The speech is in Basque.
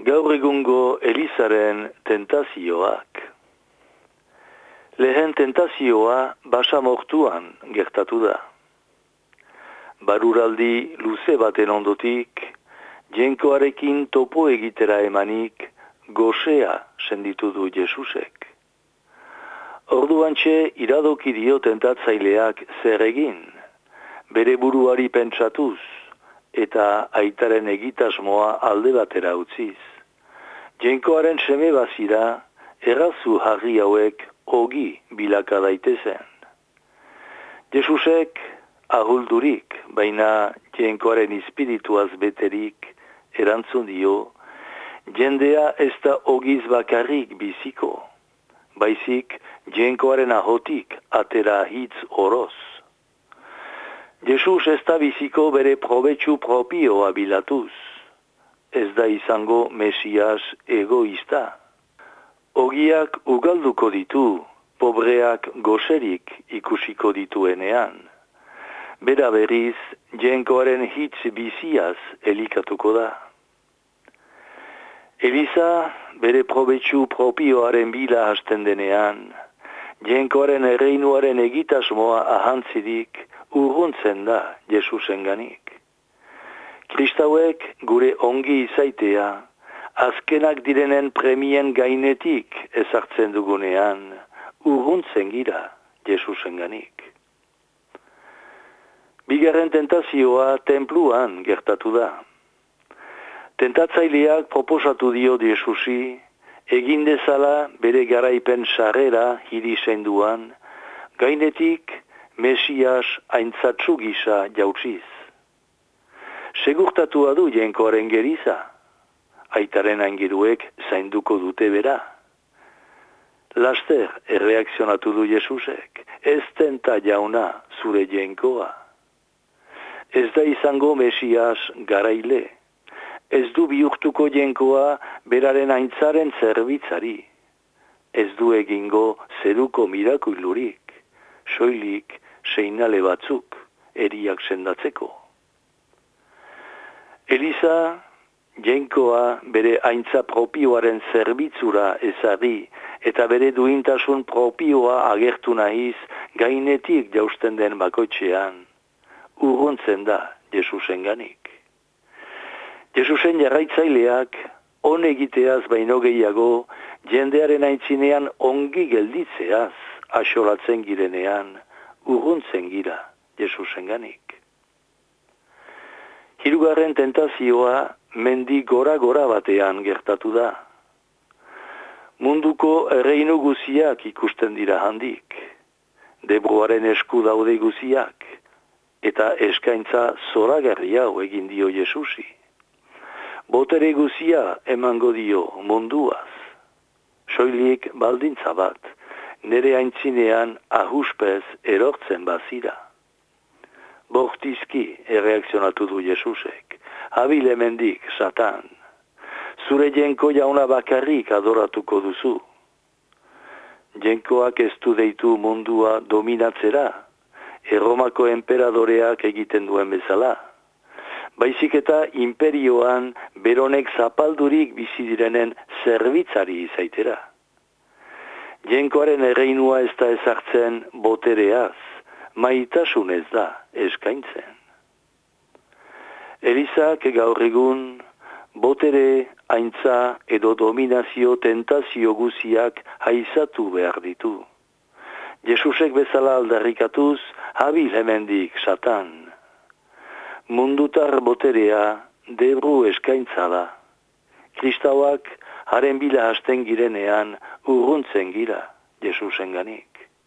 Gaur egungo Elizaren tentazioak. Lehen tentazioa basamortuan gertatu da. Baruraldi luze baten ondotik, jenkoarekin topo egitera emanik, gosea senditu du Jesusek. Orduantxe iradoki dio tentatzaileak zer egin, bere buruari pentsatuz, eta aitaren egitasmoa alde batera utziz. Jenkoaren seme bazira, errazu harri hauek ogi bilaka daitezen. Jesusek ahuldurik, baina jenkoaren espirituaz beterik erantzun dio, jendea ez da ogiz bakarrik biziko, baizik jenkoaren ahotik atera hitz oroz. Jesus ez da biziko bere probetxu propioa bilatuz, ez da izango Mesias egoista. Ogiak ugalduko ditu, pobreak goserik ikusiko dituenean. Bera berriz, jenkoaren hitz biziaz elikatuko da. Eliza bere probetxu propioaren bila hasten denean, jenkoaren erreinuaren egitasmoa ahantzidik urruntzen da Jesusenganik. Kristauek gure ongi izaitea, azkenak direnen premien gainetik ezartzen dugunean, urruntzen gira Jesusenganik. Bigarren tentazioa tenpluan gertatu da. Tentatzaileak proposatu dio Jesusi, egin dezala bere garaipen sarrera hiri senduan, gainetik Mesias aintzatsu gisa jautsiz. Segurtatua du jenkoaren geriza, aitaren aingeruek zainduko dute bera. Laster erreakzionatu du Jesusek, ez tenta jauna zure jenkoa. Ez da izango Mesias garaile, ez du bihurtuko jenkoa beraren aintzaren zerbitzari, ez du egingo zeruko mirakulurik, soilik seinale batzuk eriak sendatzeko. Eliza, jenkoa bere aintza propioaren zerbitzura ezari eta bere duintasun propioa agertu nahiz gainetik jausten den bakoitzean, urruntzen da Jesusenganik. Jesusen jarraitzaileak on egiteaz baino gehiago jendearen aintzinean ongi gelditzeaz axolatzen girenean, urruntzen gira Jesusenganik. Hirugarren tentazioa mendi gora-gora batean gertatu da. Munduko erreinu guziak ikusten dira handik, Debruaren esku daude guziak, eta eskaintza zoragarri hau egin dio Jesusi. Botere guzia emango dio munduaz, soilik baldintza bat, nere aintzinean ahuspez erortzen bazira. Bortizki erreakzionatu du Jesusek, habil hemendik, Satan, zure jenko jauna bakarrik adoratuko duzu. Jenkoak ez du deitu mundua dominatzera, Erromako enperadoreak egiten duen bezala. Baizik eta imperioan beronek zapaldurik bizi direnen zerbitzari izaitera. Jenkoaren erreinua ez da ezartzen botereaz, maitasun ez da eskaintzen. Elizak gaur egun botere, aintza edo dominazio tentazio guziak haizatu behar ditu. Jesusek bezala aldarrikatuz, habil hemendik, Satan. Mundutar boterea Debru eskaintza da. Kristauak haren bila hasten girenean urruntzen gira Jesusenganik.